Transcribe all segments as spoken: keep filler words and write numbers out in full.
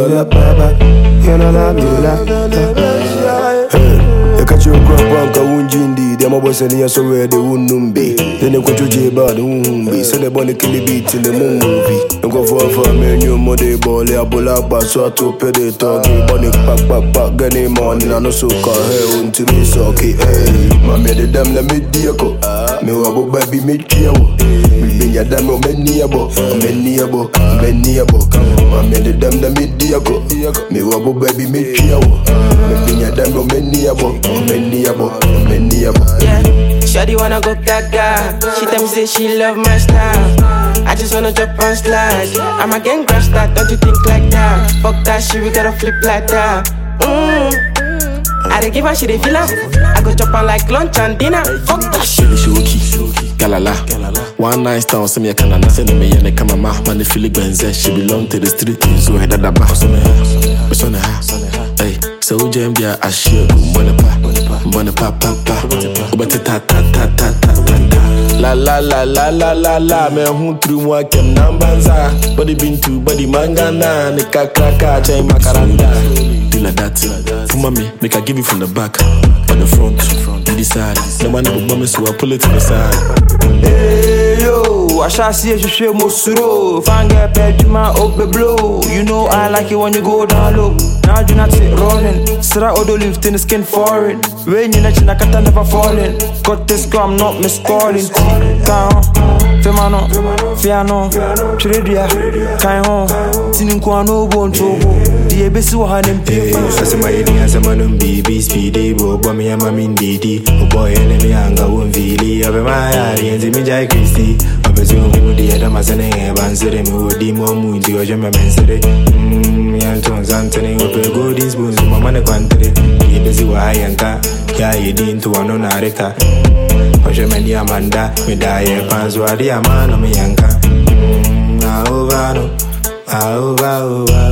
la baba, you know la la. Hey, you catch your crop on Kawunjindi. Them boys say they so where they wouldn't be. Then they go to jail, they won't be. So they born to kill the beat in the movie. Don't go for a family, new mother ball. They a bull up, so I to pay the talk. Bunny pack, pack, pack, get the money. I know so call her until me so okay. Hey, my made them let me deal. Me wabo baby me kill. Me be ya damn me niabo, me niabo, me niabo. My made them let me deal. Me wabo baby me kill. Me be ya damn me niabo, me niabo, me niabo. Yeah, shawty wanna go gaga. She tell me say she love my style. I just wanna drop and slide. I'm a gang crush that, don't you think like that? Fuck that shit, we gotta flip like that. Mmm, I dey give her shit, they feel her. I go chop on like lunch and dinner. Fuck that shit. Shoki, galala. One night stand, send me a canana. Send me a kama ma, man, the Philip Benze. She belong to the street, so I had a back. So na ha, hey. So Jambia, I share. Mbona pa, mbona pa pa pa. Ubate ta ta ta ta ta ta. La la la la la la la. Me hun through moi kem nambanza. Body bintu, body mangana. Nika kraka, chay makaranda. Do like that. Fuma me, make I give you from the back, on the front, on the side. No man will bomb me, so I pull it to the side. Hey yo, I shall see you show Mosuro. Fanga Pejuma Ope Blow. You know I like it when you go down low. Now do not sit rolling. Sira Odo lift in the skin foreign. When you let you nakata never falling. Got this girl, I'm not miscalling. Kaon, Femano, Fiano, Tredia, Kaon, Tininquano, Bon Togo. The Abyss will have him pay. As a mighty as a man on B B speedy, Bobby and Mammy Didi. Oh boy, enemy anger won't feel. Of my eye, and the Mijay Christie. I presume the Adamazan and Sere, who would demo moon to your German Sere. Hm, Anton's Anthony, with the golden spoons, Mamma Quantity. He busy why and that. Yeah, you didn't to one on Arica. Germany Amanda, me die, fans were the man of me yanka. Over, over, over,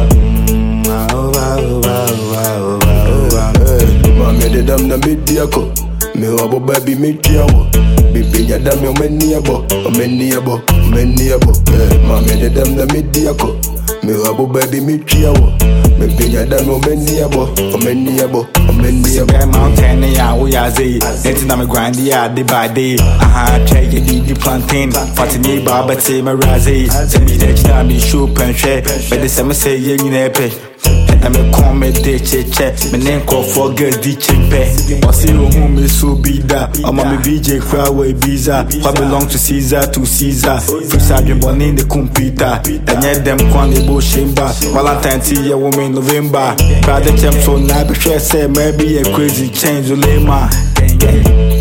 Mami de dam na mediako, me wabo baby me kiawo. Bibi ya dam yo meniabo, meniabo, meniabo. Mami de dam na mediako, me wabo baby me kiawo. Bibi ya dam yo meniabo, meniabo, meniabo. Bear mountain, yeah, we are say. Letting them grind, yeah, day by day. Aha, check it, the plantain. Fatini Baba, say my razi. Send me that time, be show pen share. But the summer say, yeah, you never. I'm a comment, they check. My name call for girl, the chimpe. Or see your home is so big that. I'm a B J Crowway Visa. I belong to Caesar to Caesar. Free Sergeant born in the computer. And yet them Kwani Boshimba. Valentine tea, a woman in November. Proud the champ so now, but say maybe a crazy change, Ulema.